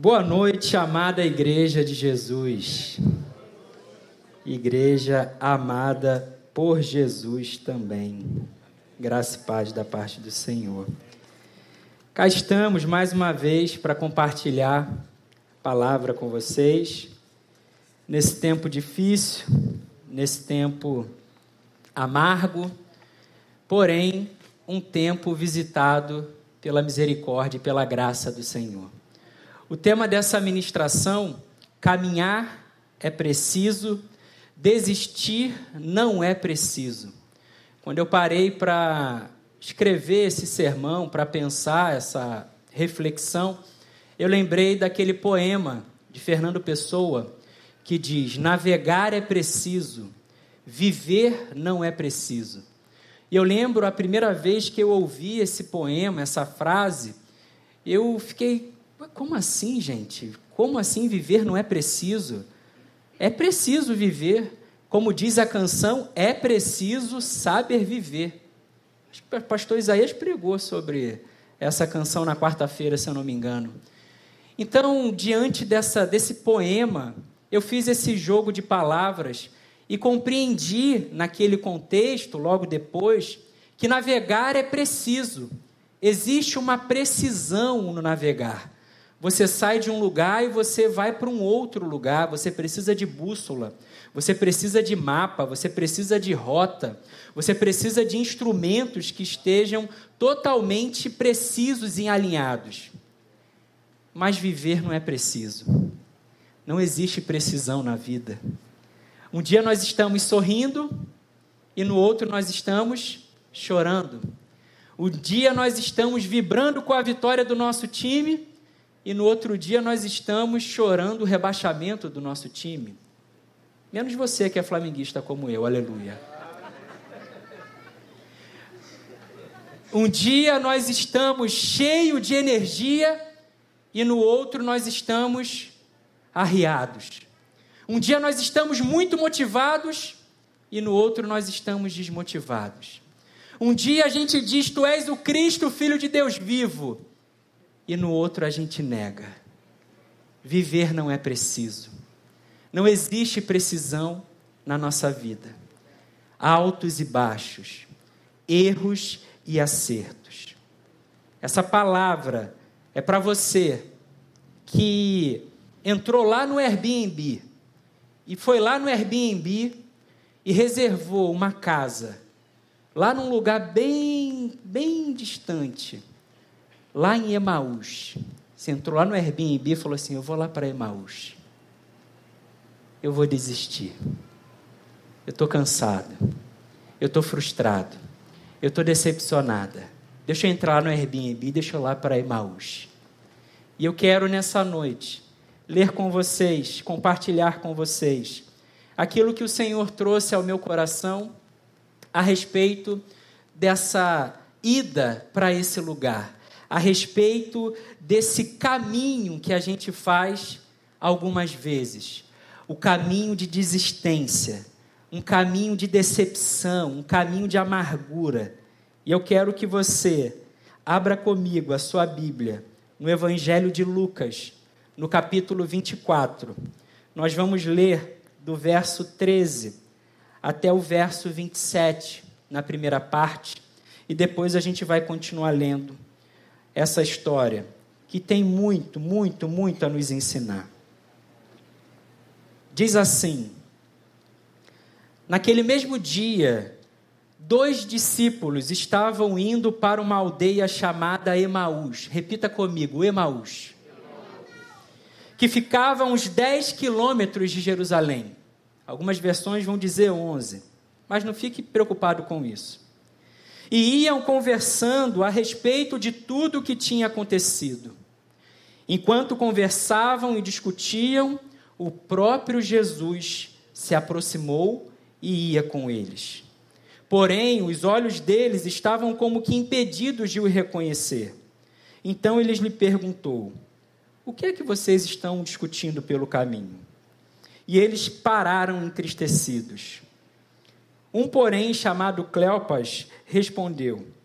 Boa noite, amada Igreja de Jesus. Igreja amada por Jesus também. Graça e paz da parte do Senhor. Cá estamos mais uma vez para compartilhar a palavra com vocês. Nesse tempo difícil, nesse tempo amargo, porém, um tempo visitado pela misericórdia e pela graça do Senhor. O tema dessa ministração: caminhar é preciso, desistir não é preciso. Quando eu parei para escrever esse sermão, para pensar essa reflexão, eu lembrei daquele poema de Fernando Pessoa que diz: navegar é preciso, viver não é preciso. E eu lembro a primeira vez que eu ouvi esse poema, essa frase, eu fiquei: como assim, gente? Como assim viver não é preciso? É preciso viver. Como diz a canção, é preciso saber viver. Acho que o pastor Isaías pregou sobre essa canção na quarta-feira, se eu não me engano. Então, diante desse poema, eu fiz esse jogo de palavras e compreendi, naquele contexto, logo depois, que navegar é preciso. Existe uma precisão no navegar. Você sai de um lugar e você vai para um outro lugar, você precisa de bússola, você precisa de mapa, você precisa de rota, você precisa de instrumentos que estejam totalmente precisos e alinhados. Mas viver não é preciso. Não existe precisão na vida. Um dia nós estamos sorrindo e no outro nós estamos chorando. Um dia nós estamos vibrando com a vitória do nosso time e no outro dia nós estamos chorando o rebaixamento do nosso time. Menos você que é flamenguista como eu, aleluia. Um dia nós estamos cheios de energia e no outro nós estamos arriados. Um dia nós estamos muito motivados e no outro nós estamos desmotivados. Um dia a gente diz: tu és o Cristo, Filho de Deus vivo. E no outro a gente nega. Viver não é preciso. Não existe precisão na nossa vida. Altos e baixos, erros e acertos. Essa palavra é para você que entrou lá no Airbnb e foi lá no Airbnb e reservou uma casa lá num lugar bem distante, lá em Emaús. Você entrou lá no Airbnb e falou assim: eu vou lá para Emaús. Eu vou desistir. Eu estou cansado. Eu estou frustrado. Eu estou decepcionada. Deixa eu entrar no Airbnb, deixa eu lá para Emaús. E eu quero nessa noite ler com vocês, compartilhar com vocês aquilo que o Senhor trouxe ao meu coração a respeito dessa ida para esse lugar, a respeito desse caminho que a gente faz algumas vezes, o caminho de desistência, um caminho de decepção, um caminho de amargura. E eu quero que você abra comigo a sua Bíblia no Evangelho de Lucas, no capítulo 24. Nós vamos ler do verso 13 até o verso 27, na primeira parte, e depois a gente vai continuar lendo essa história, que tem muito a nos ensinar. Diz assim: naquele mesmo dia, 2 discípulos estavam indo para uma aldeia chamada Emaús. Repita comigo: Emaús. Que ficava a uns 10 quilômetros de Jerusalém. Algumas versões vão dizer 11, mas não fique preocupado com isso. E iam conversando a respeito de tudo o que tinha acontecido. Enquanto conversavam e discutiam, o próprio Jesus se aproximou e ia com eles. Porém, os olhos deles estavam como que impedidos de o reconhecer. Então ele lhe perguntou: o que é que vocês estão discutindo pelo caminho? E eles pararam entristecidos. Um, porém, chamado Cleopas, respondeu: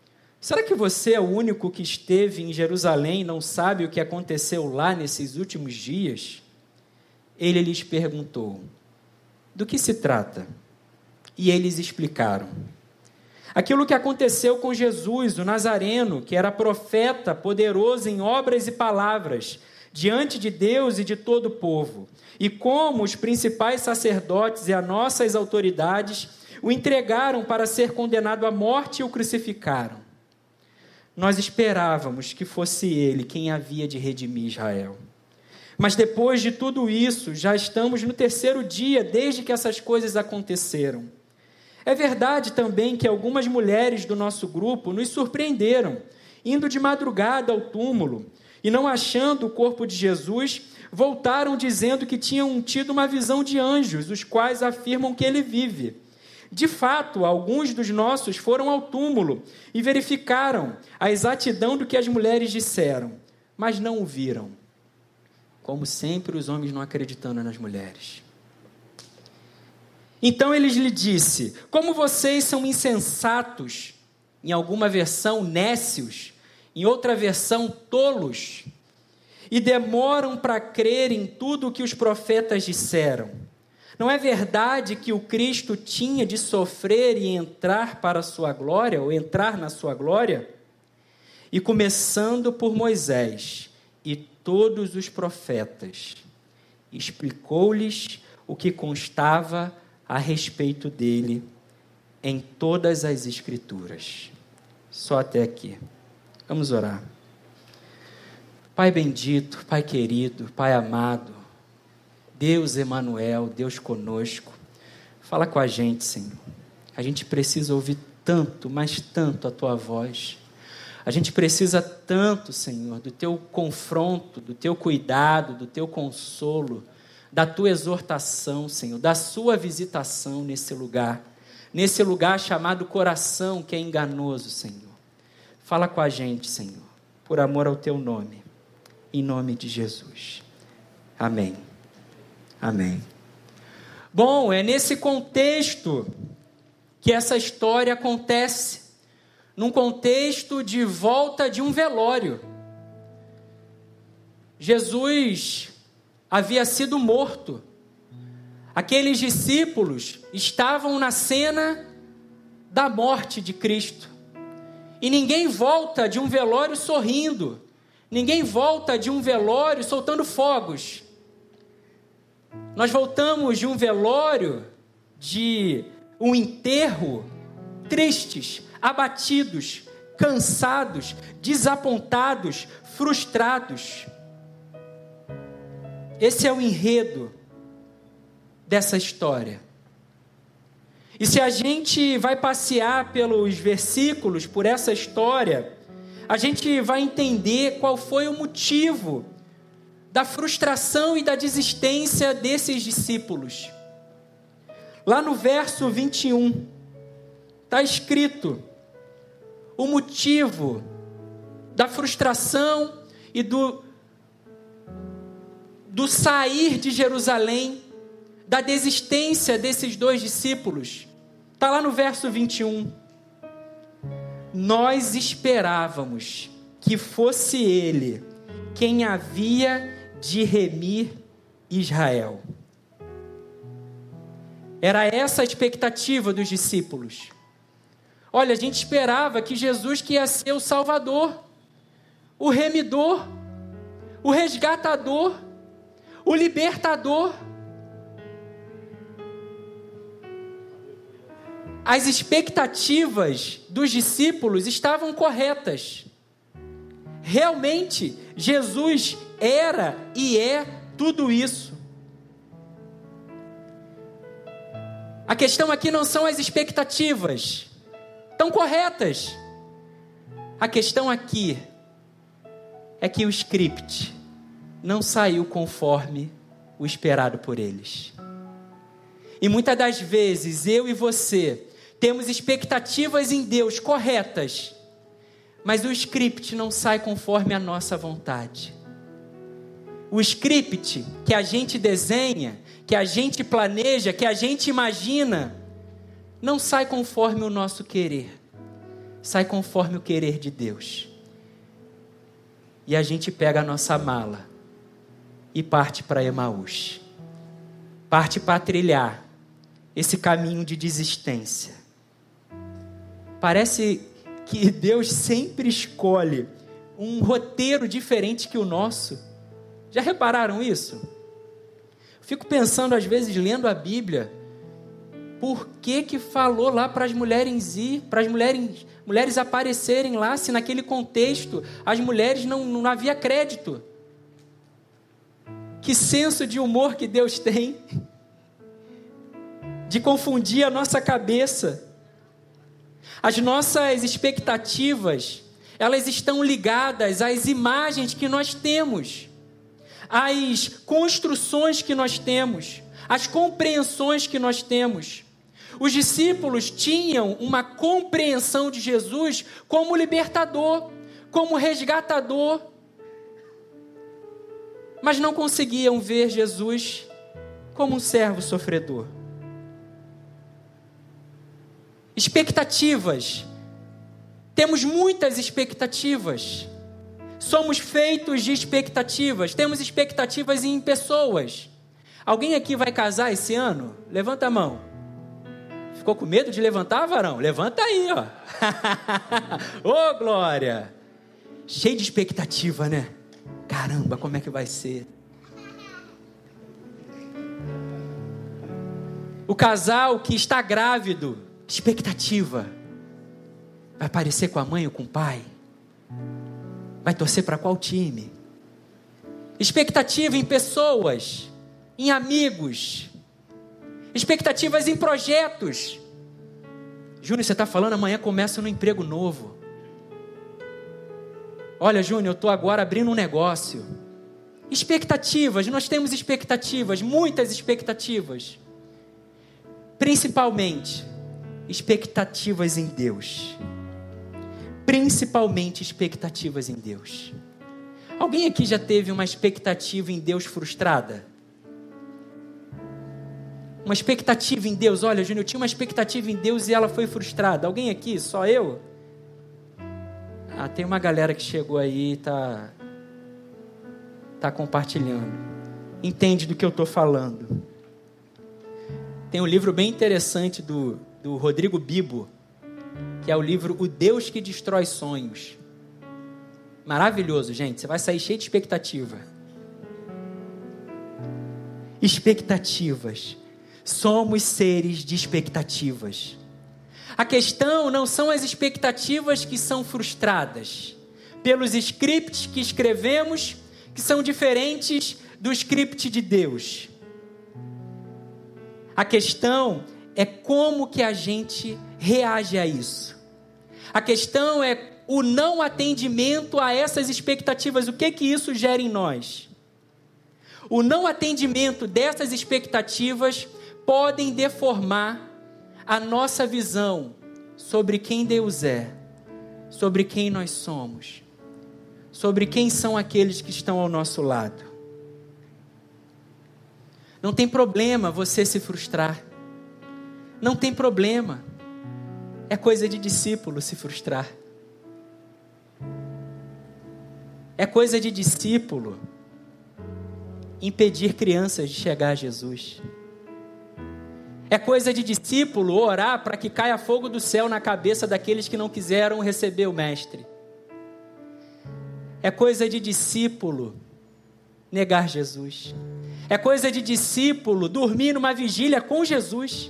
será que você é o único que esteve em Jerusalém e não sabe o que aconteceu lá nesses últimos dias? Ele lhes perguntou: do que se trata? E eles explicaram. Aquilo que aconteceu com Jesus, o Nazareno, que era profeta, poderoso em obras e palavras, diante de Deus e de todo o povo, e como os principais sacerdotes e as nossas autoridades o entregaram para ser condenado à morte e o crucificaram. Nós esperávamos que fosse ele quem havia de redimir Israel. Mas depois de tudo isso, já estamos no 3º dia desde que essas coisas aconteceram. É verdade também que algumas mulheres do nosso grupo nos surpreenderam, indo de madrugada ao túmulo, e não achando o corpo de Jesus, voltaram dizendo que tinham tido uma visão de anjos, os quais afirmam que ele vive. De fato, alguns dos nossos foram ao túmulo e verificaram a exatidão do que as mulheres disseram, mas não o viram. Como sempre, os homens não acreditando nas mulheres. Então ele lhe disse: como vocês são insensatos, em alguma versão nécios, em outra versão tolos, e demoram para crer em tudo o que os profetas disseram. Não é verdade que o Cristo tinha de sofrer e entrar para a sua glória, ou entrar na sua glória? E começando por Moisés e todos os profetas, explicou-lhes o que constava a respeito dele em todas as Escrituras. Só até aqui. Vamos orar. Pai bendito, Pai querido, Pai amado, Deus Emanuel, Deus conosco, fala com a gente, Senhor. A gente precisa ouvir tanto, mas tanto a Tua voz. A gente precisa tanto, Senhor, do Teu confronto, do Teu cuidado, do Teu consolo, da Tua exortação, Senhor, da Sua visitação nesse lugar chamado coração, que é enganoso, Senhor. Fala com a gente, Senhor, por amor ao Teu nome, em nome de Jesus. Amém. Amém. Bom, é nesse contexto que essa história acontece, num contexto de volta de um velório. Jesus havia sido morto. Aqueles discípulos estavam na cena da morte de Cristo. E ninguém volta de um velório sorrindo. Ninguém volta de um velório soltando fogos. Nós voltamos de um velório, de um enterro, tristes, abatidos, cansados, desapontados, frustrados. Esse é o enredo dessa história. E se a gente vai passear pelos versículos, por essa história, a gente vai entender qual foi o motivo da frustração e da desistência desses discípulos. Lá no verso 21, está escrito o motivo da frustração e do sair de Jerusalém, da desistência desses 2 discípulos. Está lá no verso 21. Nós esperávamos que fosse ele quem havia de remir Israel. Era essa a expectativa dos discípulos. Olha, a gente esperava que Jesus que ia ser o Salvador, o remidor, o resgatador, o libertador. As expectativas dos discípulos estavam corretas. Realmente, Jesus era e é tudo isso. A questão aqui não são as expectativas, estão corretas. A questão aqui é que o script não saiu conforme o esperado por eles. E muitas das vezes eu e você temos expectativas em Deus corretas, mas o script não sai conforme a nossa vontade. O script que a gente desenha, que a gente planeja, que a gente imagina, não sai conforme o nosso querer. sai conforme o querer de Deus. E a gente pega a nossa mala e parte para Emaús. Parte para trilhar esse caminho de desistência. Parece que Deus sempre escolhe um roteiro diferente que o nosso. Já repararam isso? Fico pensando, às vezes, lendo a Bíblia, por que falou lá para as mulheres ir, para as mulheres aparecerem lá, se naquele contexto as mulheres não havia crédito? Que senso de humor que Deus tem, de confundir a nossa cabeça. As nossas expectativas, elas estão ligadas às imagens que nós temos, às construções que nós temos, às compreensões que nós temos. Os discípulos tinham uma compreensão de Jesus como libertador, como resgatador, mas não conseguiam ver Jesus como um servo sofredor. Expectativas. Temos muitas expectativas. Somos feitos de expectativas. Temos expectativas em pessoas. Alguém aqui vai casar esse ano? Levanta a mão. Ficou com medo de levantar, varão? Levanta aí, ó. Ô, glória! Cheio de expectativa, né? Caramba, como é que vai ser? O casal que está grávido, expectativa. Vai aparecer com a mãe ou com o pai? Vai torcer para qual time? Expectativa em pessoas, em amigos. Expectativas em projetos. Júnior, você está falando, amanhã começa no emprego novo. Olha, Júnior, eu estou agora abrindo um negócio. Expectativas, nós temos expectativas, muitas expectativas. Principalmente, expectativas em Deus. Principalmente expectativas em Deus. Alguém aqui já teve uma expectativa em Deus frustrada? Uma expectativa em Deus. Olha, Júnior, eu tinha uma expectativa em Deus e ela foi frustrada. Alguém aqui? Só eu? Ah, tem uma galera que chegou aí e tá compartilhando. Entende do que eu estou falando. Tem um livro bem interessante do Rodrigo Bibo, que é o livro O Deus que Destrói Sonhos. Maravilhoso, gente. Você vai sair cheio de expectativa. Expectativas. Somos seres de expectativas. A questão não são as expectativas que são frustradas pelos scripts que escrevemos, que são diferentes do script de Deus. A questão é como que a gente reage a isso. A questão é o não atendimento a essas expectativas. O que isso gera em nós? O não atendimento dessas expectativas podem deformar a nossa visão sobre quem Deus é, sobre quem nós somos, sobre quem são aqueles que estão ao nosso lado. Não tem problema você se frustrar. Não tem problema. É coisa de discípulo se frustrar. É coisa de discípulo impedir crianças de chegar a Jesus. É coisa de discípulo orar para que caia fogo do céu na cabeça daqueles que não quiseram receber o Mestre. É coisa de discípulo negar Jesus. É coisa de discípulo dormir numa vigília com Jesus.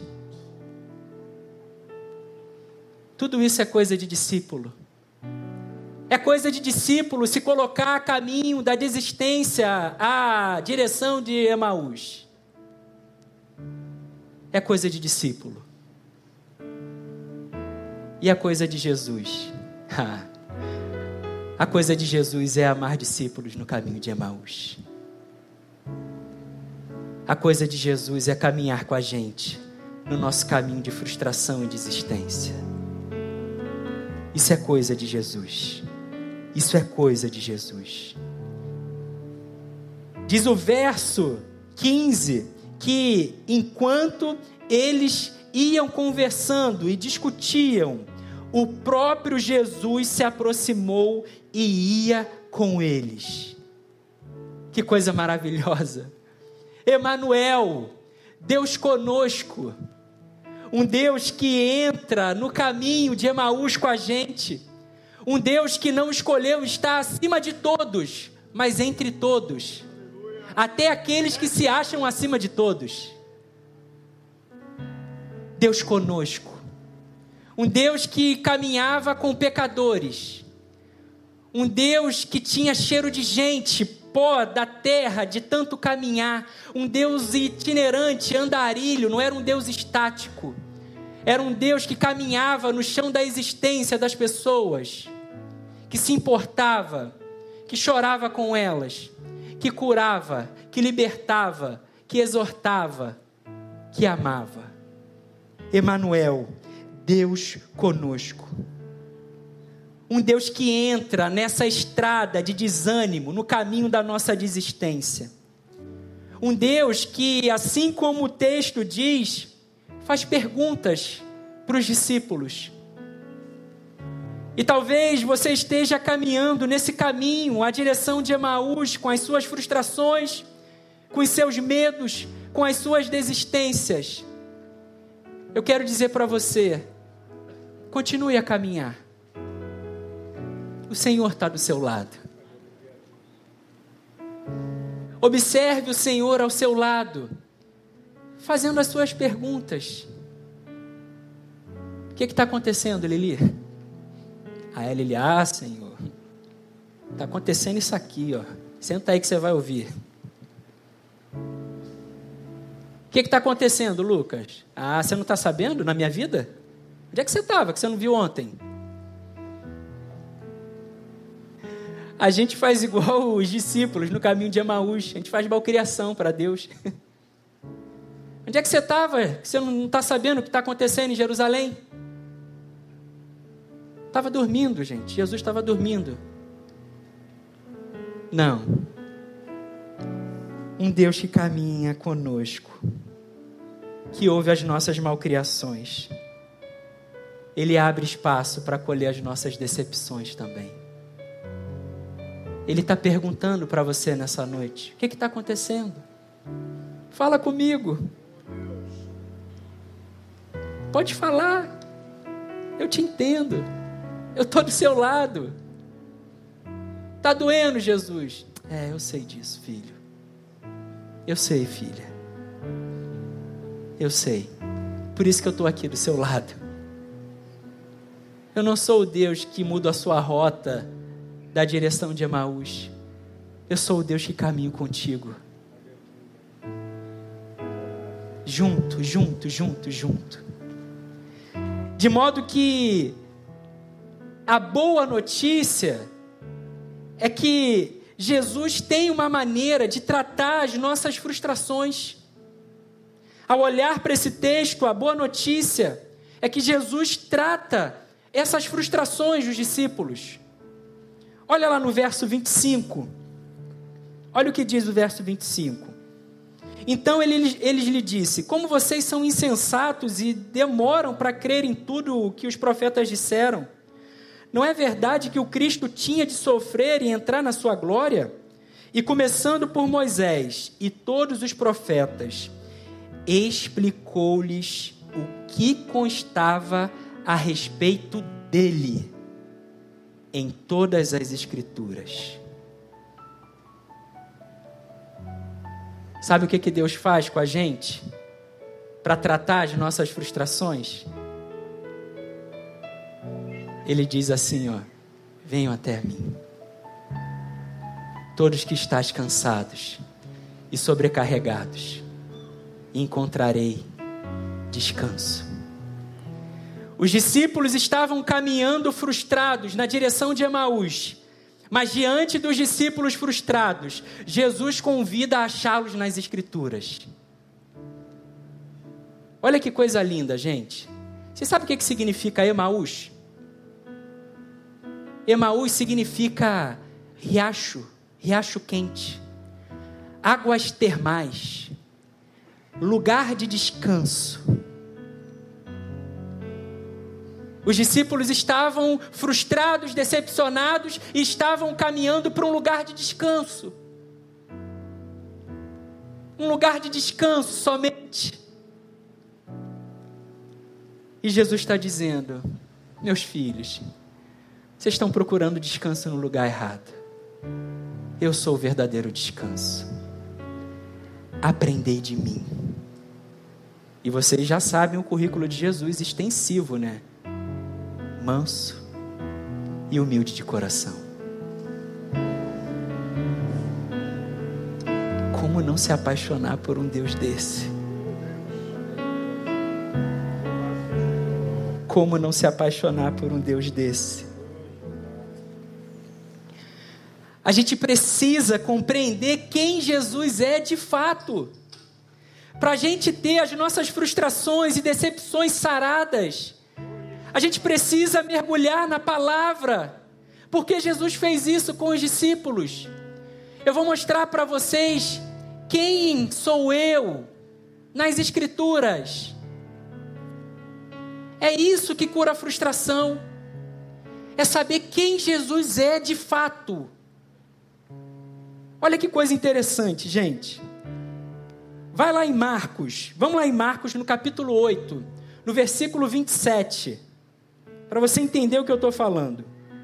Tudo isso é coisa de discípulo. É coisa de discípulo se colocar a caminho da desistência à direção de Emaús. É coisa de discípulo. E a coisa de Jesus? A coisa de Jesus é amar discípulos no caminho de Emaús. A coisa de Jesus é caminhar com a gente no nosso caminho de frustração e desistência. Isso é coisa de Jesus. Isso é coisa de Jesus. Diz o verso 15 que enquanto eles iam conversando e discutiam, o próprio Jesus se aproximou e ia com eles. Que coisa maravilhosa! Emanuel, Deus conosco, um Deus que entra no caminho de Emaús com a gente, um Deus que não escolheu estar acima de todos, mas entre todos, até aqueles que se acham acima de todos. Deus conosco, um Deus que caminhava com pecadores, um Deus que tinha cheiro de gente, pó da terra, de tanto caminhar, um Deus itinerante, andarilho, não era um Deus estático, era um Deus que caminhava no chão da existência das pessoas, que se importava, que chorava com elas, que curava, que libertava, que exortava, que amava. Emanuel, Deus conosco. Um Deus que entra nessa estrada de desânimo, no caminho da nossa desistência. Um Deus que, assim como o texto diz, faz perguntas para os discípulos. E talvez você esteja caminhando nesse caminho, a direção de Emaús, com as suas frustrações, com os seus medos, com as suas desistências. Eu quero dizer para você, continue a caminhar. O Senhor está do seu lado. Observe o Senhor ao seu lado, fazendo as suas perguntas. O que está acontecendo, Lili? Lili, Senhor, está acontecendo isso aqui, ó. Senta aí que você vai ouvir. O que está acontecendo, Lucas? Você não está sabendo na minha vida? Onde é que você estava, que você não viu ontem? A gente faz igual os discípulos no caminho de Emaús. A gente faz malcriação para Deus. Onde é que você estava? Que você não está sabendo o que está acontecendo em Jerusalém? Estava dormindo, gente. Jesus estava dormindo. Não. Um Deus que caminha conosco, que ouve as nossas malcriações. Ele abre espaço para acolher as nossas decepções também. Ele está perguntando para você nessa noite, o que está acontecendo? Fala comigo. Pode falar. Eu te entendo. Eu estou do seu lado. Está doendo, Jesus? Eu sei disso, filho. Eu sei, filha. Eu sei. Por isso que eu estou aqui do seu lado. Eu não sou o Deus que muda a sua rota da direção de Emaús. Eu sou o Deus que caminho contigo. Junto. De modo que a boa notícia é que Jesus tem uma maneira de tratar as nossas frustrações. Ao olhar para esse texto, a boa notícia é que Jesus trata essas frustrações dos discípulos. Olha lá no verso 25. Olha o que diz o verso 25. Então eles lhe disse: como vocês são insensatos e demoram para crer em tudo o que os profetas disseram? Não é verdade que o Cristo tinha de sofrer e entrar na sua glória? E começando por Moisés e todos os profetas, explicou-lhes o que constava a respeito dele em todas as Escrituras. Sabe o que Deus faz com a gente para tratar as nossas frustrações? Ele diz assim, venham até mim, todos que estáis cansados e sobrecarregados, e encontrarei descanso. Os discípulos estavam caminhando frustrados na direção de Emaús, mas diante dos discípulos frustrados, Jesus convida a achá-los nas Escrituras. Olha que coisa linda, gente. Você sabe o que significa Emaús? Emaús significa riacho quente, águas termais, lugar de descanso. Os discípulos estavam frustrados, decepcionados e estavam caminhando para um lugar de descanso. Um lugar de descanso somente. E Jesus está dizendo: meus filhos, vocês estão procurando descanso no lugar errado. Eu sou o verdadeiro descanso. Aprendei de mim. E vocês já sabem o currículo de Jesus, extensivo, né? Manso e humilde de coração. Como não se apaixonar por um Deus desse? Como não se apaixonar por um Deus desse? A gente precisa compreender quem Jesus é de fato, para a gente ter as nossas frustrações e decepções saradas. A gente precisa mergulhar na palavra, porque Jesus fez isso com os discípulos. Eu vou mostrar para vocês quem sou eu nas Escrituras. É isso que cura a frustração, é saber quem Jesus é de fato. Olha que coisa interessante, gente. Vai lá em Marcos, vamos lá em Marcos no capítulo 8, no versículo 27, para você entender o que eu estou falando.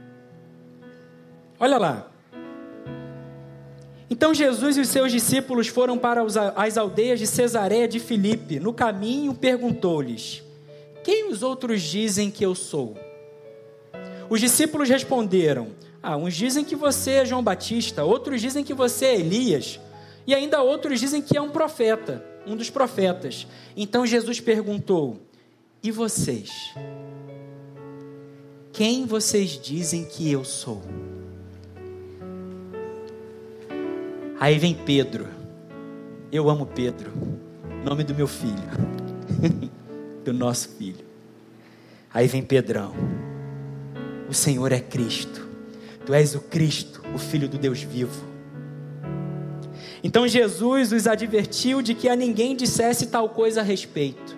Olha lá. Então Jesus e os seus discípulos foram para as aldeias de Cesareia de Filipe. No caminho perguntou-lhes: quem os outros dizem que eu sou? Os discípulos responderam: uns dizem que você é João Batista, outros dizem que você é Elias, e ainda outros dizem que é um profeta, um dos profetas. Então Jesus perguntou: e vocês? Quem vocês dizem que eu sou? Aí vem Pedro. Eu amo Pedro, nome do meu filho, do nosso filho. Aí vem Pedrão: o Senhor é Cristo, tu és o Cristo, o Filho do Deus vivo. Então Jesus os advertiu de que a ninguém dissesse tal coisa a respeito.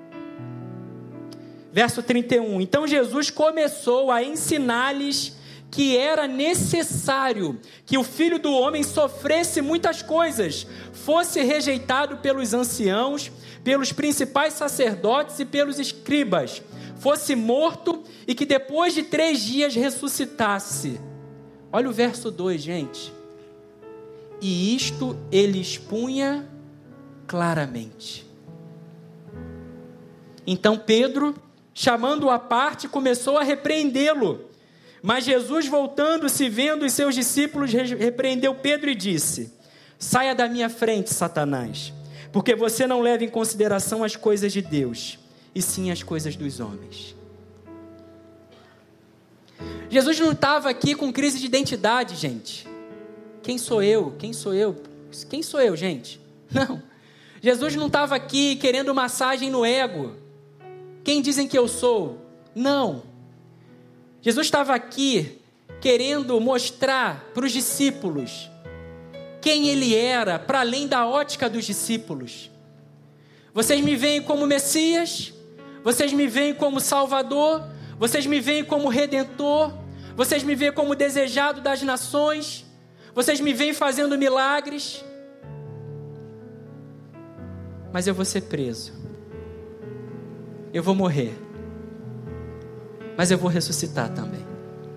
Verso 31, então Jesus começou a ensinar-lhes que era necessário que o Filho do Homem sofresse muitas coisas, fosse rejeitado pelos anciãos, pelos principais sacerdotes e pelos escribas, fosse morto e que depois de 3 dias ressuscitasse. Olha o verso 2, gente. E isto ele expunha claramente. Então Pedro, chamando-o à parte, começou a repreendê-lo. Mas Jesus, voltando-se, vendo os seus discípulos, repreendeu Pedro e disse: saia da minha frente, Satanás, porque você não leva em consideração as coisas de Deus, e sim as coisas dos homens. Jesus não estava aqui com crise de identidade, gente. Quem sou eu? Quem sou eu? Quem sou eu, gente? Não. Jesus não estava aqui querendo massagem no ego. Quem dizem que eu sou? Não. Jesus estava aqui querendo mostrar para os discípulos quem ele era, para além da ótica dos discípulos. Vocês me veem como Messias, vocês me veem como Salvador, vocês me veem como Redentor, vocês me veem como desejado das nações, vocês me veem fazendo milagres, mas eu vou ser preso, eu vou morrer, mas eu vou ressuscitar também.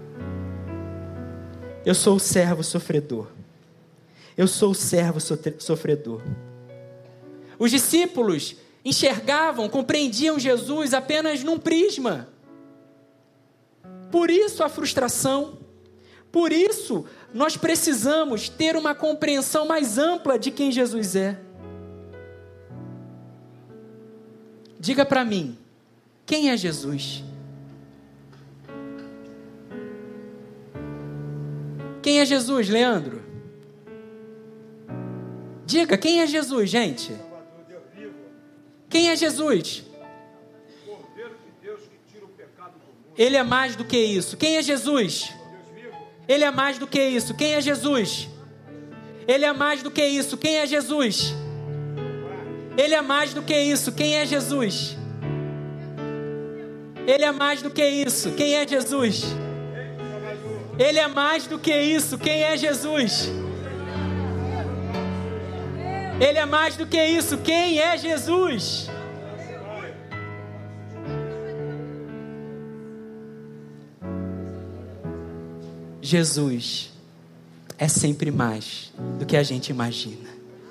Eu sou o servo sofredor. Eu sou o servo sofredor. Os discípulos enxergavam, compreendiam Jesus apenas num prisma. Por isso a frustração. Por isso nós precisamos ter uma compreensão mais ampla de quem Jesus é. Diga para mim, quem é Jesus? Quem é Jesus, Leandro? Diga, quem é Jesus, gente? Quem é Jesus? Ele é mais do que isso. Quem é Jesus? Ele é mais do que isso. Quem é Jesus? Ele é mais do que isso. Quem é Jesus? Ele é mais do que isso. Quem é Jesus? Ele é mais do que isso. Quem é Jesus? Ele é mais do que isso. Quem é Jesus? Ele é mais do que isso. Quem é Jesus? Jesus é sempre mais do que a gente imagina.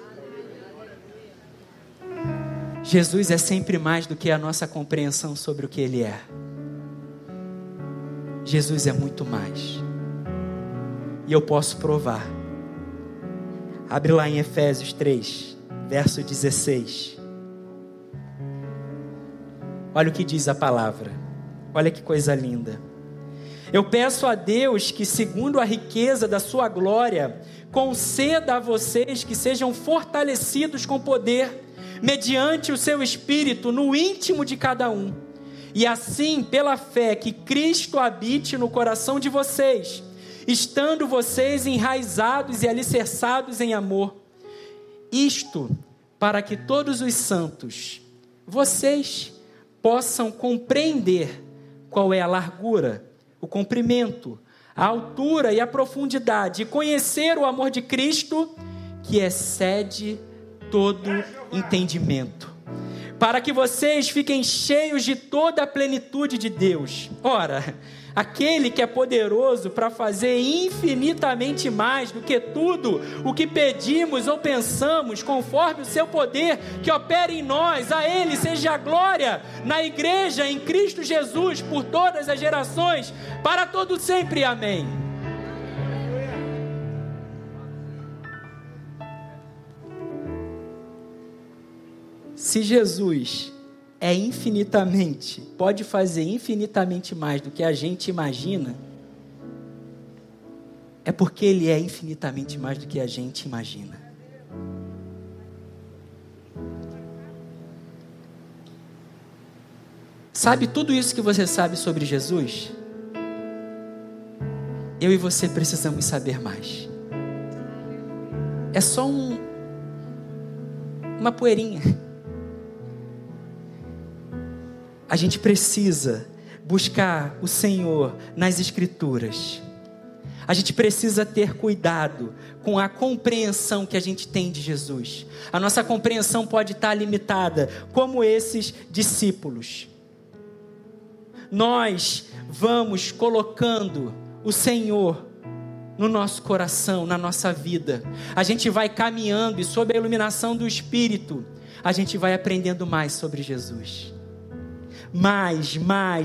Jesus é sempre mais do que a nossa compreensão sobre o que Ele é. Jesus é muito mais. E eu posso provar. Abre lá em Efésios 3, verso 16. Olha o que diz a palavra. Olha que coisa linda. Eu peço a Deus que, segundo a riqueza da sua glória, conceda a vocês que sejam fortalecidos com poder, mediante o seu Espírito no íntimo de cada um. E assim, pela fé, que Cristo habite no coração de vocês, estando vocês enraizados e alicerçados em amor. Isto para que todos os santos, vocês, possam compreender qual é a largura, o comprimento, a altura e a profundidade, e conhecer o amor de Cristo, que excede todo entendimento, para que vocês fiquem cheios de toda a plenitude de Deus. Ora, aquele que é poderoso para fazer infinitamente mais do que tudo o que pedimos ou pensamos, conforme o seu poder que opera em nós, a Ele seja a glória na igreja, em Cristo Jesus, por todas as gerações, para todo sempre. Amém. Se Jesus é infinitamente, pode fazer infinitamente mais do que a gente imagina, é porque Ele é infinitamente mais do que a gente imagina. Sabe tudo isso que você sabe sobre Jesus? Eu e você precisamos saber mais. É só uma poeirinha. A gente precisa buscar o Senhor nas Escrituras. A gente precisa ter cuidado com a compreensão que a gente tem de Jesus. A nossa compreensão pode estar limitada, como esses discípulos. Nós vamos colocando o Senhor no nosso coração, na nossa vida. A gente vai caminhando e sob a iluminação do Espírito, a gente vai aprendendo mais sobre Jesus. Mais.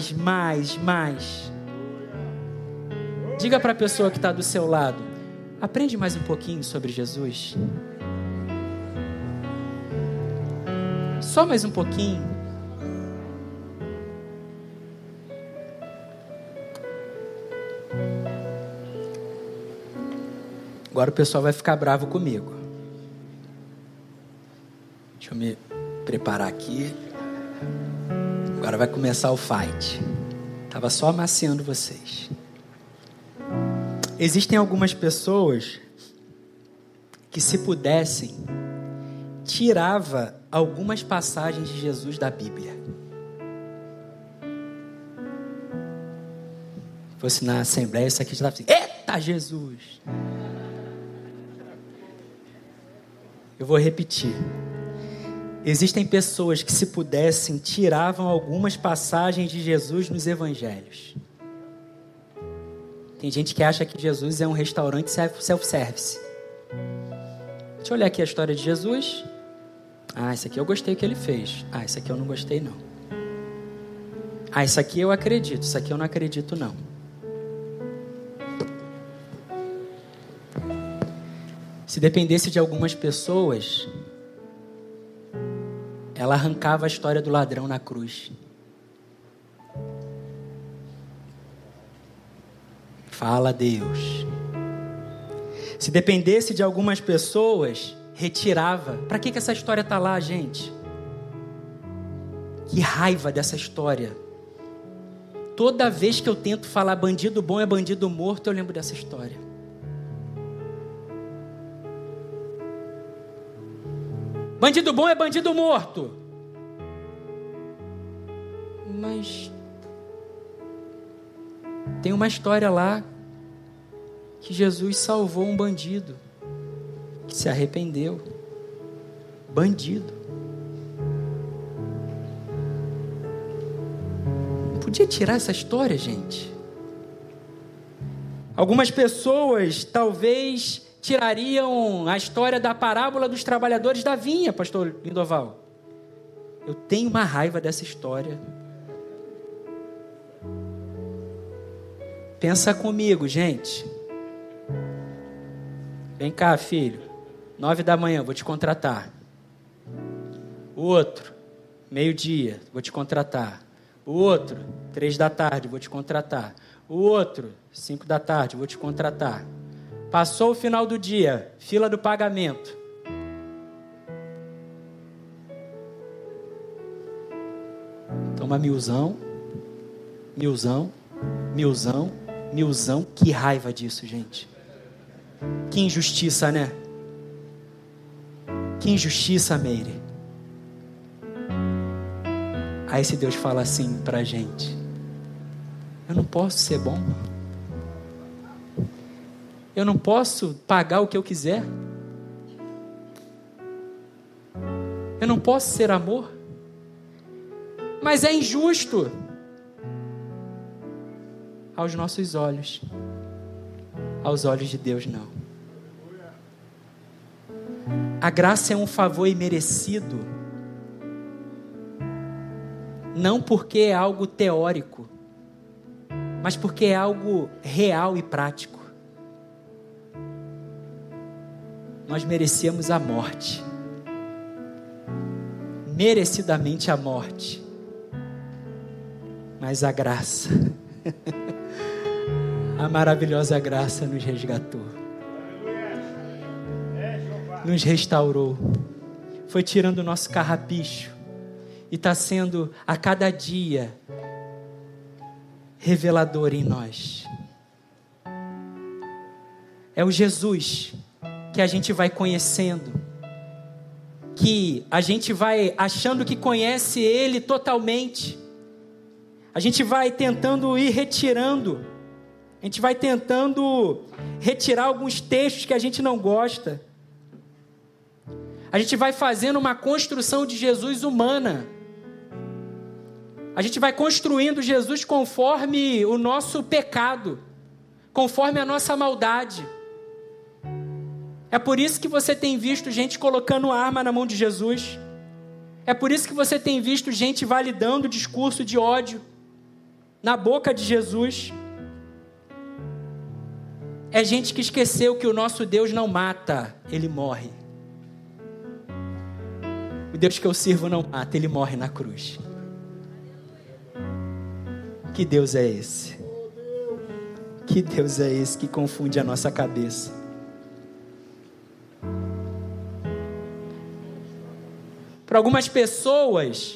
Diga para a pessoa que está do seu lado: aprende mais um pouquinho sobre Jesus. Só mais um pouquinho. Agora o pessoal vai ficar bravo comigo. Deixa eu me preparar aqui. Agora vai começar o fight. Estava só amaciando vocês. Existem algumas pessoas que, se pudessem, tirava algumas passagens de Jesus da Bíblia. Se fosse na Assembleia, isso aqui já estava assim: eita Jesus! Eu vou repetir. Existem pessoas que, se pudessem, tiravam algumas passagens de Jesus nos evangelhos. Tem gente que acha que Jesus é um restaurante self-service. Deixa eu olhar aqui a história de Jesus. Ah, isso aqui eu gostei que ele fez. Ah, isso aqui eu não gostei não. Ah, isso aqui eu acredito. Isso aqui eu não acredito não. Se dependesse de algumas pessoas, ela arrancava a história do ladrão na cruz. Fala, Deus. Se dependesse de algumas pessoas, retirava. Para que essa história está lá, gente? Que raiva dessa história. Toda vez que eu tento falar bandido bom é bandido morto, eu lembro dessa história. Bandido bom é bandido morto. Mas Tem uma história lá que Jesus salvou um bandido que se arrependeu. Bandido. Podia tirar essa história, gente. Algumas pessoas talvez tirariam a história da parábola dos trabalhadores da vinha, pastor Lindoval. Eu tenho uma raiva dessa história. Pensa comigo, gente. Vem cá, filho. 9 da manhã, vou te contratar. O outro, meio-dia, vou te contratar. O outro, 3 da tarde, vou te contratar. O outro, 5 da tarde, vou te contratar. Passou o final do dia, fila do pagamento. Toma milzão. Que raiva disso, gente. Que injustiça, né? Que injustiça, Meire. Aí esse Deus fala assim pra gente: eu não posso ser bom. Eu não posso pagar o que eu quiser. Eu não posso ser amor. Mas é injusto aos nossos olhos. Aos olhos de Deus, não. A graça é um favor imerecido, não porque é algo teórico, mas porque é algo real e prático. Nós merecíamos a morte, merecidamente a morte, mas a graça, a maravilhosa graça nos resgatou, nos restaurou, foi tirando o nosso carrapicho e está sendo a cada dia revelador em nós. É o Jesus que a gente vai conhecendo, que a gente vai achando que conhece Ele totalmente, a gente vai tentando ir retirando, a gente vai tentando retirar alguns textos que a gente não gosta, a gente vai fazendo uma construção de Jesus humana, a gente vai construindo Jesus conforme o nosso pecado, conforme a nossa maldade. É por isso que você tem visto gente colocando arma na mão de Jesus. É por isso que você tem visto gente validando o discurso de ódio na boca de Jesus. É gente que esqueceu que o nosso Deus não mata, Ele morre. O Deus que eu sirvo não mata, Ele morre na cruz. Que Deus é esse? Que Deus é esse que confunde a nossa cabeça? Para algumas pessoas,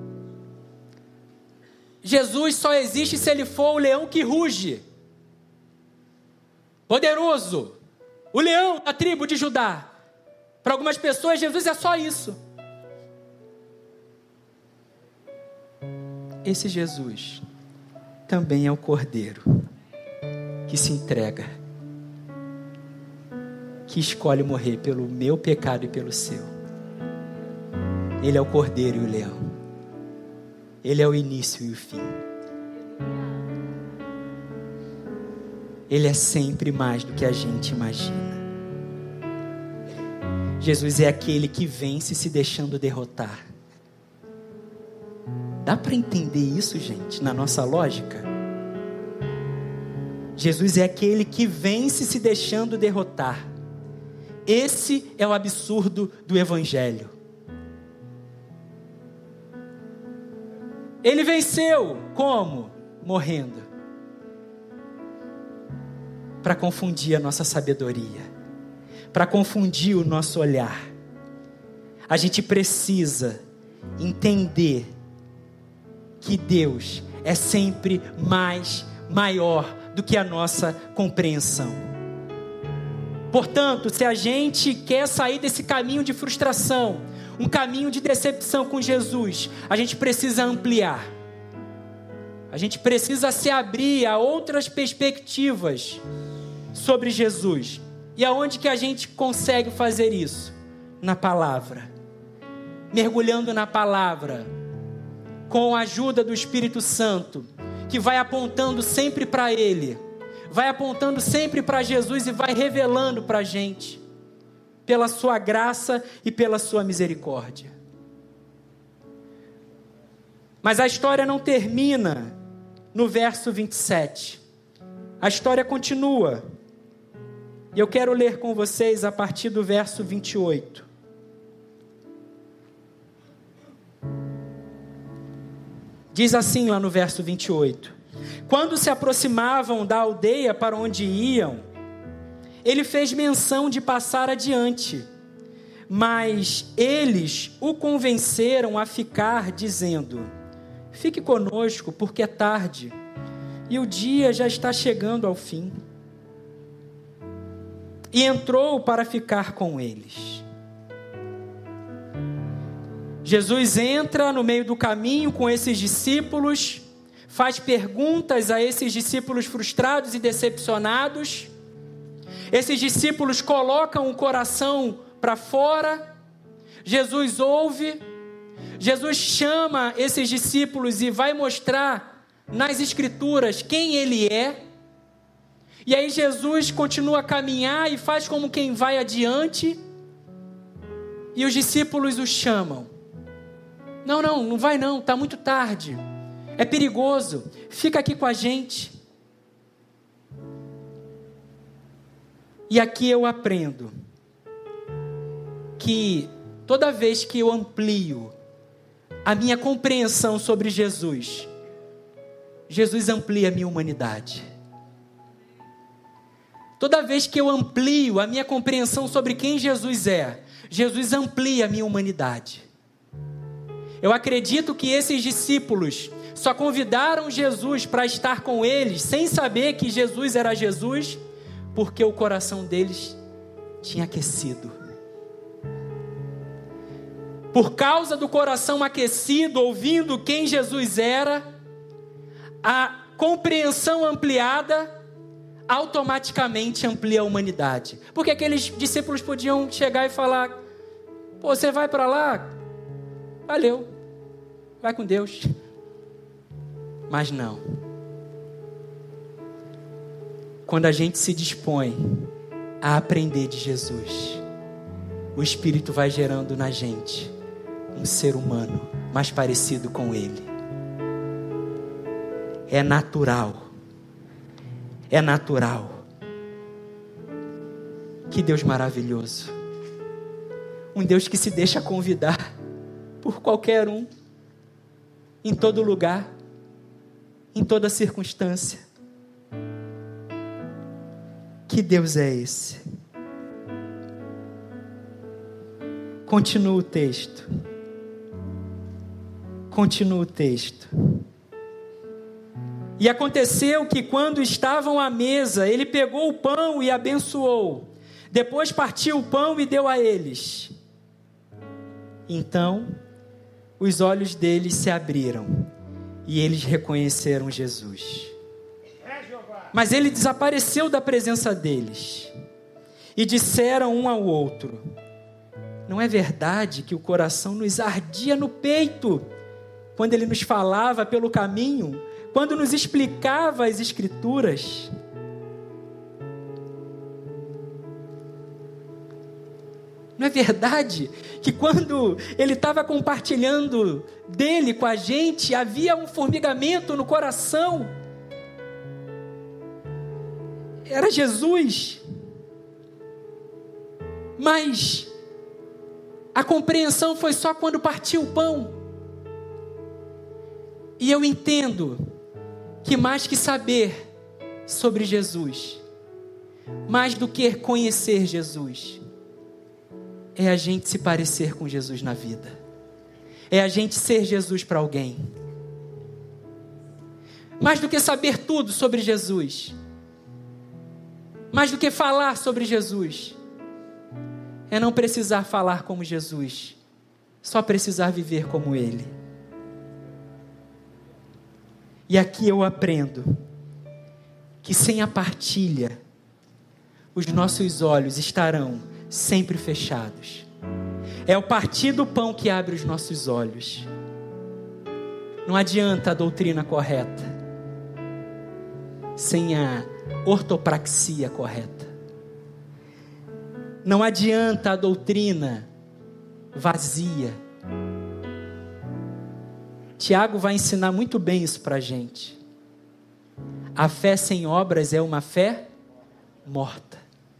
Jesus só existe se Ele for o leão que ruge, poderoso, o leão da tribo de Judá. Para algumas pessoas, Jesus é só isso. Esse Jesus também é o Cordeiro que se entrega, que escolhe morrer pelo meu pecado e pelo seu. Ele é o Cordeiro e o leão. Ele é o início e o fim. Ele é sempre mais do que a gente imagina. Jesus é aquele que vence se deixando derrotar. Dá para entender isso, gente, na nossa lógica? Jesus é aquele que vence se deixando derrotar. Esse é o absurdo do Evangelho. Ele venceu, como? Morrendo. Para confundir a nossa sabedoria, para confundir o nosso olhar. A gente precisa entender que Deus é sempre maior do que a nossa compreensão. Portanto, se a gente quer sair desse caminho de frustração, um caminho de decepção com Jesus, a gente precisa ampliar. A gente precisa se abrir a outras perspectivas sobre Jesus. E aonde que a gente consegue fazer isso? Na palavra. Mergulhando na palavra, com a ajuda do Espírito Santo, que vai apontando sempre para Ele, vai apontando sempre para Jesus e vai revelando para a gente, pela sua graça e pela sua misericórdia. Mas a história não termina no verso 27. A história continua. E eu quero ler com vocês a partir do verso 28. Diz assim lá no verso 28. Quando se aproximavam da aldeia para onde iam, ele fez menção de passar adiante. Mas eles o convenceram a ficar, dizendo: fique conosco, porque é tarde, e o dia já está chegando ao fim. E entrou para ficar com eles. Jesus entra no meio do caminho com esses discípulos, faz perguntas a esses discípulos frustrados e decepcionados. Esses discípulos colocam o coração para fora. Jesus ouve. Jesus chama esses discípulos e vai mostrar nas Escrituras quem Ele é. E aí Jesus continua a caminhar e faz como quem vai adiante. E os discípulos o chamam. Não vai não, está muito tarde. É perigoso, fica aqui com a gente. E aqui eu aprendo que toda vez que eu amplio a minha compreensão sobre Jesus, Jesus amplia a minha humanidade. Toda vez que eu amplio a minha compreensão sobre quem Jesus é, Jesus amplia a minha humanidade. Eu acredito que esses discípulos só convidaram Jesus para estar com eles, sem saber que Jesus era Jesus, porque o coração deles tinha aquecido. Por causa do coração aquecido, ouvindo quem Jesus era, a compreensão ampliada automaticamente amplia a humanidade. Porque aqueles discípulos podiam chegar e falar: pô, você vai para lá? Valeu, vai com Deus. Mas não. Quando a gente se dispõe a aprender de Jesus, o Espírito vai gerando na gente um ser humano mais parecido com Ele. É natural. É natural. Que Deus maravilhoso. Um Deus que se deixa convidar por qualquer um, em todo lugar, em toda circunstância. Que Deus é esse? Continua o texto. Continua o texto. E aconteceu que quando estavam à mesa, ele pegou o pão e abençoou. Depois partiu o pão e deu a eles. Então, os olhos deles se abriram e eles reconheceram Jesus. Mas ele desapareceu da presença deles. E disseram um ao outro: não é verdade que o coração nos ardia no peito quando ele nos falava pelo caminho, quando nos explicava as Escrituras? Não é verdade que quando ele estava compartilhando dele com a gente, havia um formigamento no coração? Era Jesus. Mas a compreensão foi só quando partiu o pão. E eu entendo que mais que saber sobre Jesus, mais do que conhecer Jesus, é a gente se parecer com Jesus na vida. É a gente ser Jesus para alguém. Mais do que saber tudo sobre Jesus, mais do que falar sobre Jesus, é não precisar falar como Jesus, só precisar viver como Ele. E aqui eu aprendo que sem a partilha, os nossos olhos estarão sempre fechados. É o partir do pão que abre os nossos olhos. Não adianta a doutrina correta sem a ortopraxia correta. Não adianta a doutrina vazia. Tiago vai ensinar muito bem isso para a gente. A fé sem obras é uma fé morta.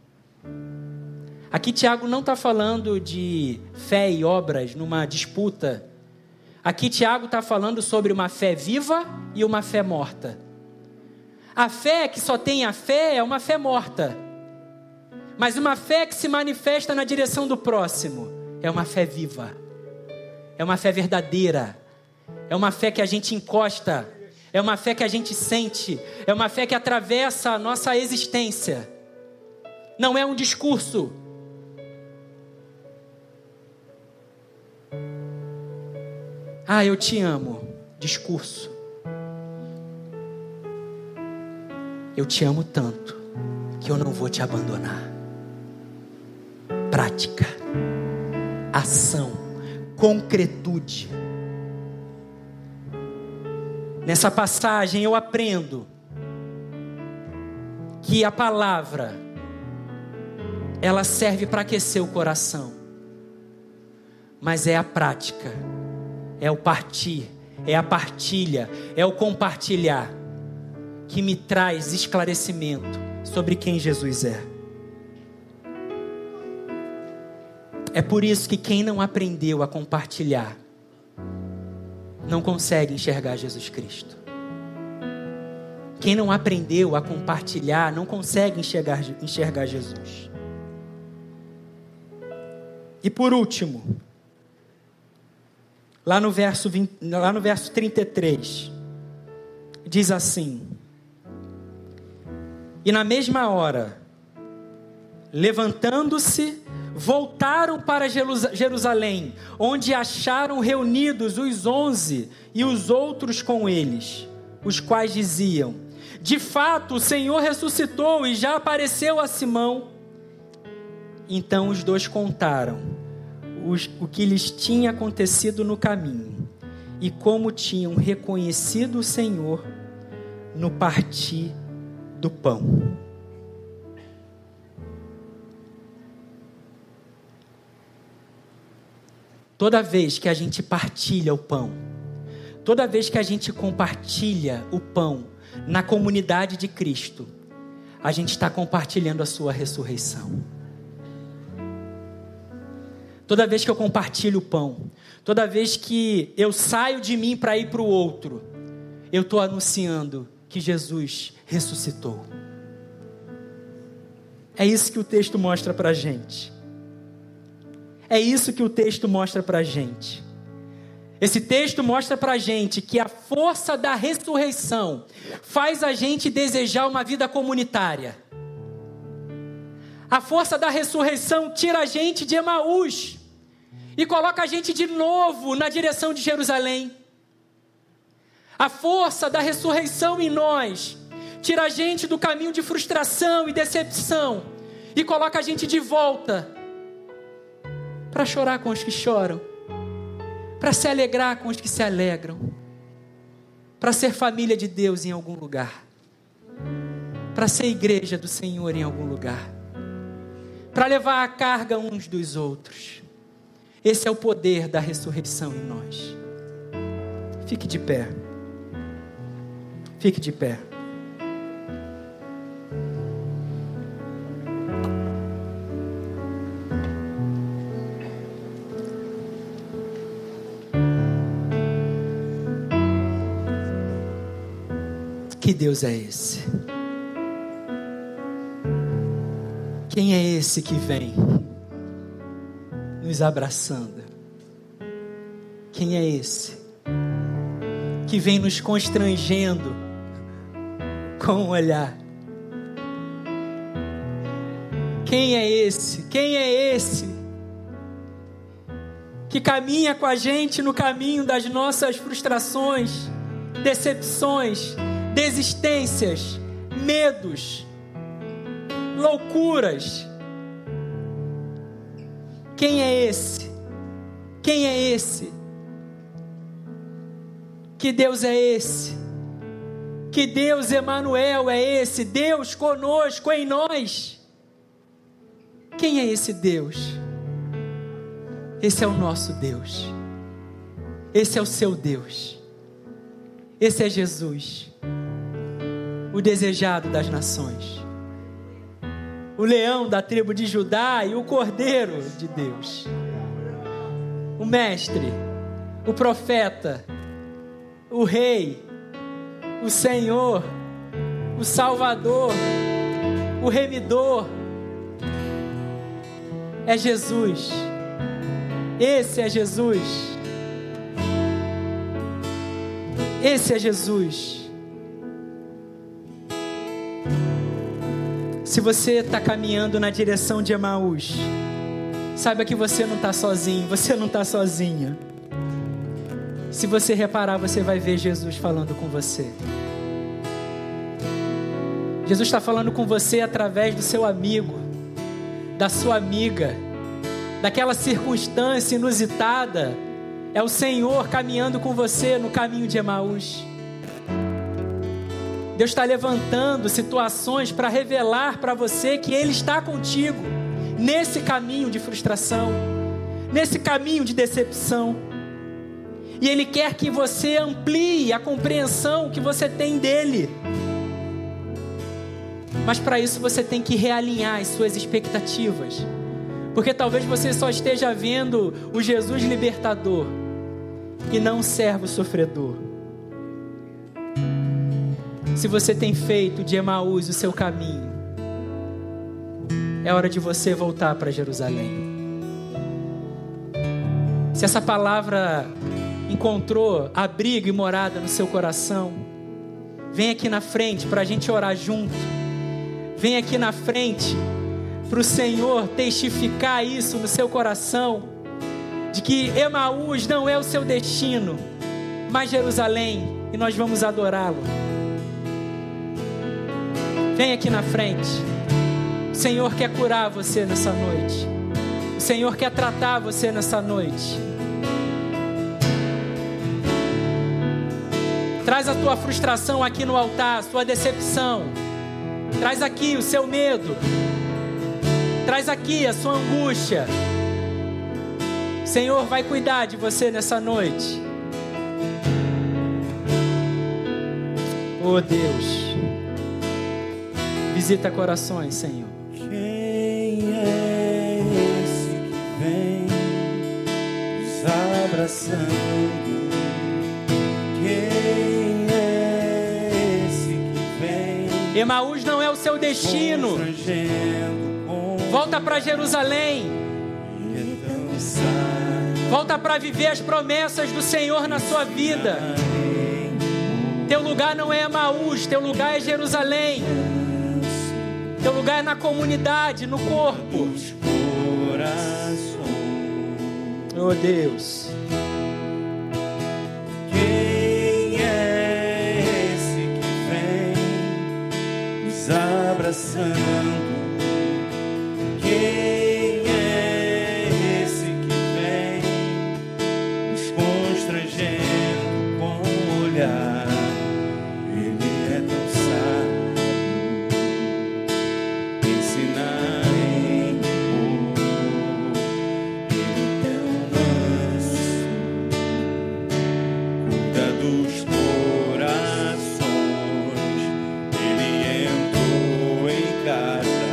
Aqui Tiago não está falando de fé e obras numa disputa. Aqui Tiago está falando sobre uma fé viva e uma fé morta. A fé que só tem a fé é uma fé morta. Mas uma fé que se manifesta na direção do próximo é uma fé viva. É uma fé verdadeira. É uma fé que a gente encosta. É uma fé que a gente sente. É uma fé que atravessa a nossa existência. Não é um discurso. Ah, eu te amo. Discurso. Eu te amo tanto que eu não vou te abandonar. Prática. Ação. Concretude. Nessa passagem eu aprendo que a palavra, ela serve para aquecer o coração. Mas é a prática, é o partir, é a partilha, é o compartilhar que me traz esclarecimento sobre quem Jesus é. É por isso que quem não aprendeu a compartilhar não consegue enxergar Jesus Cristo. Quem não aprendeu a compartilhar não consegue enxergar Jesus. E por último, lá no verso 33, diz assim: e na mesma hora, levantando-se, voltaram para Jerusalém, onde acharam reunidos os 11 e os outros com eles, os quais diziam: de fato o Senhor ressuscitou e já apareceu a Simão. Então os dois contaram o que lhes tinha acontecido no caminho e como tinham reconhecido o Senhor no partir do pão. Toda vez que a gente partilha o pão, toda vez que a gente compartilha o pão na comunidade de Cristo, a gente está compartilhando a sua ressurreição. Toda vez que eu compartilho o pão, toda vez que eu saio de mim para ir para o outro, eu estou anunciando que Jesus ressuscitou. É isso que o texto mostra para a gente. É isso que o texto mostra para a gente. Esse texto mostra para a gente que a força da ressurreição faz a gente desejar uma vida comunitária. A força da ressurreição tira a gente de Emaús e coloca a gente de novo na direção de Jerusalém. A força da ressurreição em nós tira a gente do caminho de frustração e decepção e coloca a gente de volta para chorar com os que choram, para se alegrar com os que se alegram, para ser família de Deus em algum lugar, para ser igreja do Senhor em algum lugar, para levar a carga uns dos outros. Esse é o poder da ressurreição em nós. Fique de pé. Fique de pé. Que Deus é esse? Quem é esse que vem nos abraçando? Quem é esse que vem nos constrangendo com o olhar? Quem é esse? Quem é esse que caminha com a gente no caminho das nossas frustrações, decepções, desistências, medos, loucuras. Quem é esse? Quem é esse? Que Deus é esse? Que Deus Emanuel é esse? Deus conosco, em nós. Quem é esse Deus? Esse é o nosso Deus. Esse é o seu Deus. Esse é Jesus, o desejado das nações, o leão da tribo de Judá e o cordeiro de Deus, o mestre, o profeta, o rei, o Senhor, o Salvador, o remidor. É Jesus. Esse é Jesus. Esse é Jesus. Se você está caminhando na direção de Emaús, saiba que você não está sozinho, você não está sozinha. Se você reparar, você vai ver Jesus falando com você. Jesus está falando com você através do seu amigo, da sua amiga, daquela circunstância inusitada. É o Senhor caminhando com você no caminho de Emaús. Deus está levantando situações para revelar para você que Ele está contigo nesse caminho de frustração, nesse caminho de decepção. E Ele quer que você amplie a compreensão que você tem dEle. Mas para isso você tem que realinhar as suas expectativas. Porque talvez você só esteja vendo o Jesus libertador e não o servo sofredor. Se você tem feito de Emaús o seu caminho, é hora de você voltar para Jerusalém. Se essa palavra encontrou abrigo e morada no seu coração, vem aqui na frente para a gente orar junto. Vem aqui na frente para o Senhor testificar isso no seu coração, de que Emaús não é o seu destino, mas Jerusalém, e nós vamos adorá-lo. Vem aqui na frente. O Senhor quer curar você nessa noite. O Senhor quer tratar você nessa noite. Traz a tua frustração aqui no altar, a sua decepção. Traz aqui o seu medo. Traz aqui a sua angústia. O Senhor vai cuidar de você nessa noite. Oh Deus, visita corações, Senhor. Quem é esse que vem nos abraçando? Quem é esse que vem? Emaús não é o seu destino. Volta para Jerusalém. Volta para viver as promessas do Senhor na sua vida. Teu lugar não é Emaús, teu lugar é Jerusalém. Teu lugar é na comunidade, no corpo. Oh Deus. Quem é esse que vem nos abraçando? Quem é esse que vem nos constrangendo com o olhar? Ele é tão sábio, ensina em amor. Ele é tão manso, cuida dos corações. Ele entrou em casa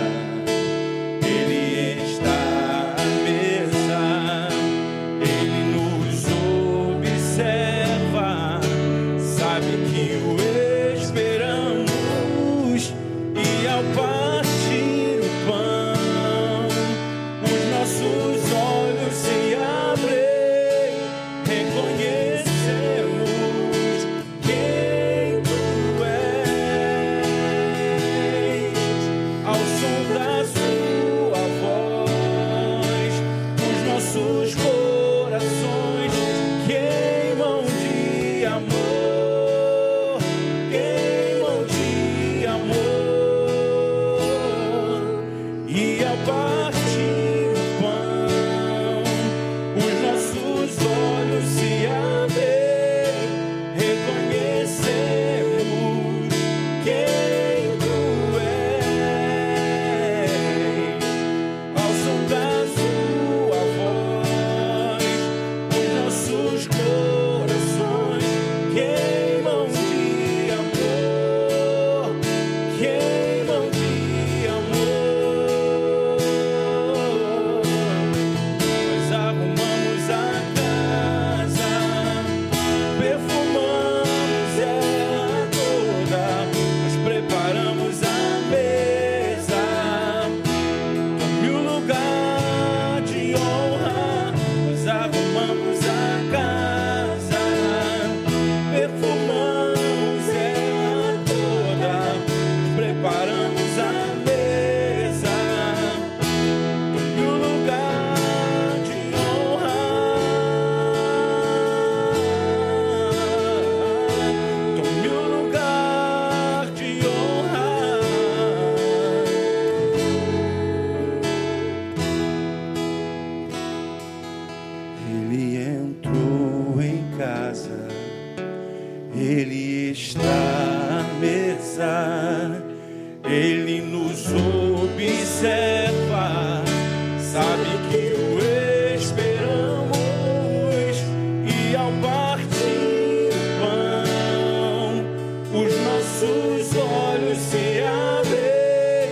Ele está à mesa, Ele nos observa, sabe que o esperamos, e ao partir o pão, os nossos olhos se abrem,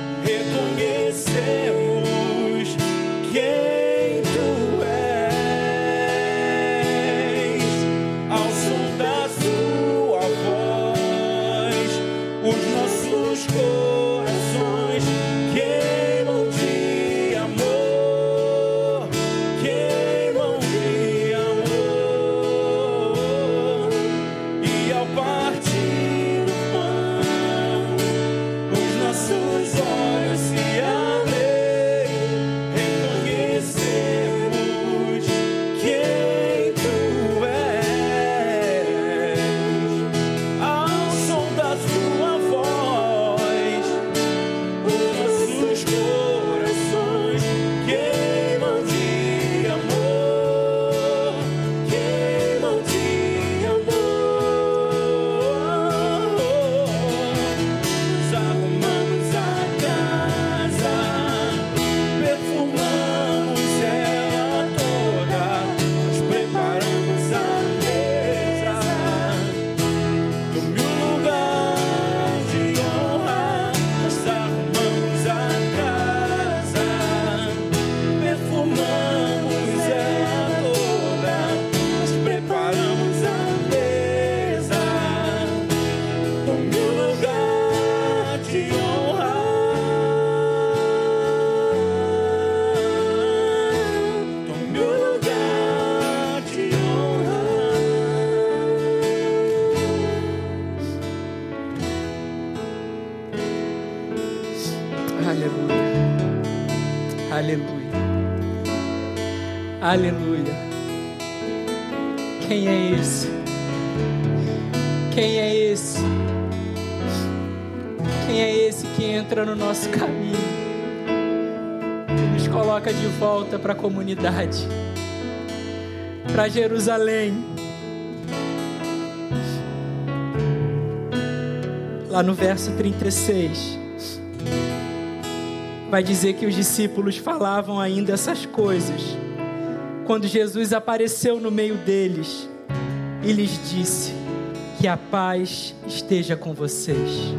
reconhecemos quem Tu és. Ao som da Sua voz, os nossos corações queimam de amor, queimam de amor. E ao partir o pão, os nossos olhos se abrem, reconhecemos quem Tu és. Ao som da Sua voz, os nossos corações queimam de amor, queimam de amor. Nos arrumamos a casa, perfumamos ela toda, nos preparamos a mesa. Tome um lugar de honra, nós arrumamos a casa, perfumamos ela toda, nós preparamos a mesa. Tome um lugar de honra, tome um lugar de honra. Aleluia. Aleluia. Aleluia. Quem é esse? Quem é esse? Quem é esse que entra no nosso caminho e nos coloca de volta para a comunidade, para Jerusalém? Lá no verso 36 vai dizer que os discípulos falavam ainda essas coisas quando Jesus apareceu no meio deles e lhes disse: que a paz esteja com vocês.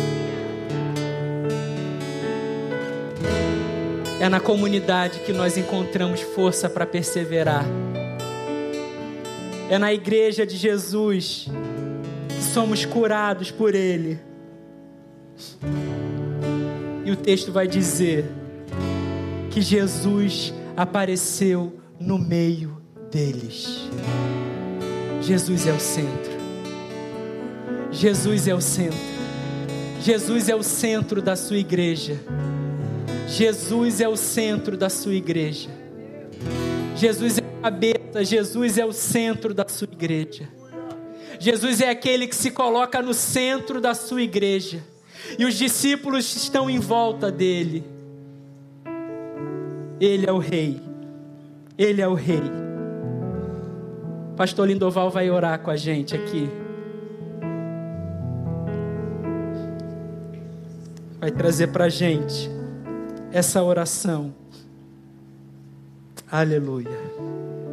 É na comunidade que nós encontramos força para perseverar. É na igreja de Jesus que somos curados por Ele. E o texto vai dizer que Jesus apareceu no meio deles. Jesus é o centro. Jesus é o centro. Jesus é o centro da sua igreja. Jesus é o centro da sua igreja. Jesus é a cabeça. Jesus é o centro da sua igreja. Jesus é aquele que se coloca no centro da sua igreja. E os discípulos estão em volta dele. Ele é o rei. Ele é o rei. Pastor Lindoval vai orar com a gente aqui. Vai trazer para a gente essa oração. Aleluia.